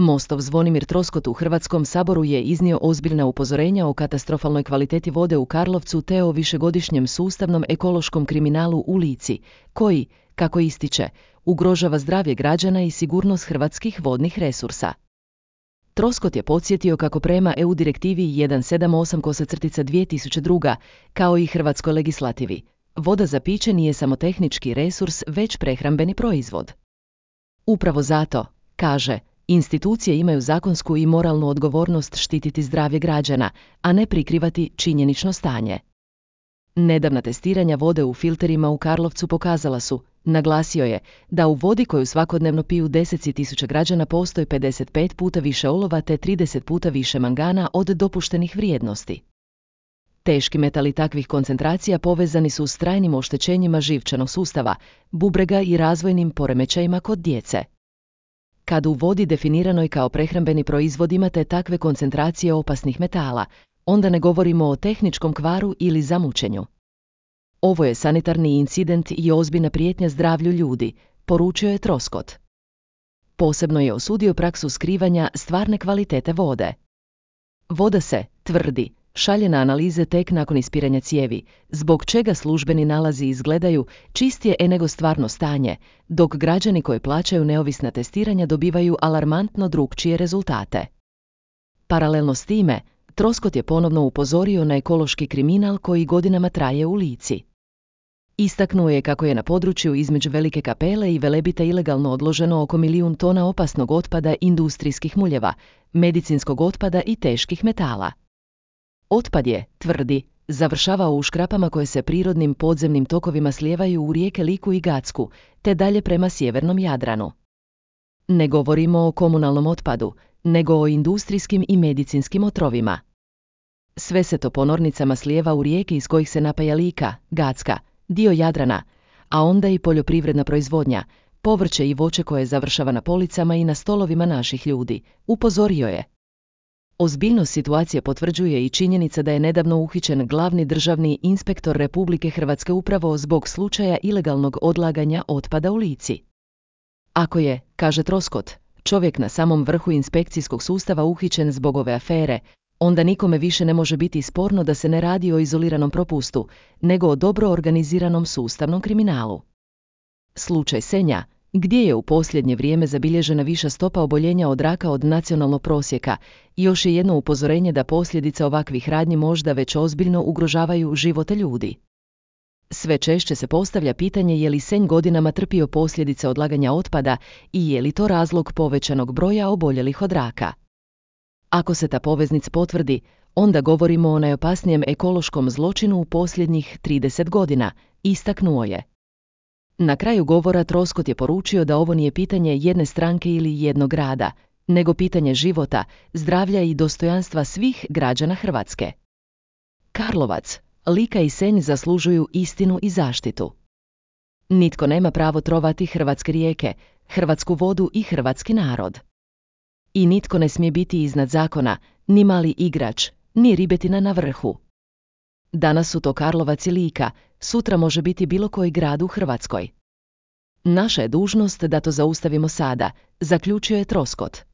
Mostov Zvonimir Troskot u Hrvatskom saboru je iznio ozbiljna upozorenja o katastrofalnoj kvaliteti vode u Karlovcu te o višegodišnjem sustavnom ekološkom kriminalu u Lici, koji, kako ističe, ugrožava zdravlje građana i sigurnost hrvatskih vodnih resursa. Troskot je podsjetio kako prema EU direktivi 178/2002, kao i hrvatskoj legislativi, voda za piće nije samo tehnički resurs, već prehrambeni proizvod. Upravo zato, kaže, institucije imaju zakonsku i moralnu odgovornost štititi zdravlje građana, a ne prikrivati činjenično stanje. Nedavna testiranja vode u filterima u Karlovcu pokazala su, naglasio je, da u vodi koju svakodnevno piju 10.000 građana postoji 55 puta više olova te 30 puta više mangana od dopuštenih vrijednosti. Teški metali takvih koncentracija povezani su s trajnim oštećenjima živčanog sustava, bubrega i razvojnim poremećajima kod djece. Kad u vodi definiranoj kao prehrambeni proizvod imate takve koncentracije opasnih metala, onda ne govorimo o tehničkom kvaru ili zamućenju. Ovo je sanitarni incident i ozbiljna prijetnja zdravlju ljudi, poručio je Troskot. Posebno je osudio praksu skrivanja stvarne kvalitete vode. Voda se, tvrdi, šalje na analize tek nakon ispiranja cijevi, zbog čega službeni nalazi izgledaju čistije nego stvarno stanje, dok građani koji plaćaju neovisna testiranja dobivaju alarmantno drukčije rezultate. Paralelno s time, Troskot je ponovno upozorio na ekološki kriminal koji godinama traje u Lici. Istaknuo je kako je na području između Velike Kapele i Velebita ilegalno odloženo oko 1 milijun tona opasnog otpada industrijskih muljeva, medicinskog otpada i teških metala. Otpad je, tvrdi, završavao u škrapama koje se prirodnim podzemnim tokovima slijevaju u rijeke Liku i Gacku, te dalje prema sjevernom Jadranu. Ne govorimo o komunalnom otpadu, nego o industrijskim i medicinskim otrovima. Sve se to ponornicama slijeva u rijeke iz kojih se napaja Lika, Gacka, dio Jadrana, a onda i poljoprivredna proizvodnja, povrće i voće koje završava na policama i na stolovima naših ljudi, upozorio je. Ozbiljnost situacije potvrđuje i činjenica da je nedavno uhićen glavni državni inspektor Republike Hrvatske upravo zbog slučaja ilegalnog odlaganja otpada u Lici. Ako je, kaže Troskot, čovjek na samom vrhu inspekcijskog sustava uhićen zbog ove afere, onda nikome više ne može biti sporno da se ne radi o izoliranom propustu, nego o dobro organiziranom sustavnom kriminalu. Slučaj Senja, gdje je u posljednje vrijeme zabilježena viša stopa oboljenja od raka od nacionalnog prosjeka, još je jedno upozorenje da posljedice ovakvih radnji možda već ozbiljno ugrožavaju živote ljudi. Sve češće se postavlja pitanje je li Senj godinama trpio posljedice odlaganja otpada i je li to razlog povećanog broja oboljelih od raka. Ako se ta poveznica potvrdi, onda govorimo o najopasnijem ekološkom zločinu u posljednjih 30 godina, istaknuo je. Na kraju govora Troskot je poručio da ovo nije pitanje jedne stranke ili jednog grada, nego pitanje života, zdravlja i dostojanstva svih građana Hrvatske. Karlovac, Lika i Senj zaslužuju istinu i zaštitu. Nitko nema pravo trovati hrvatske rijeke, hrvatsku vodu i hrvatski narod. I nitko ne smije biti iznad zakona, ni mali igrač, ni ribetina na vrhu. Danas su to Karlovac i Lika, sutra može biti bilo koji grad u Hrvatskoj. Naša je dužnost da to zaustavimo sada, zaključio je Troskot.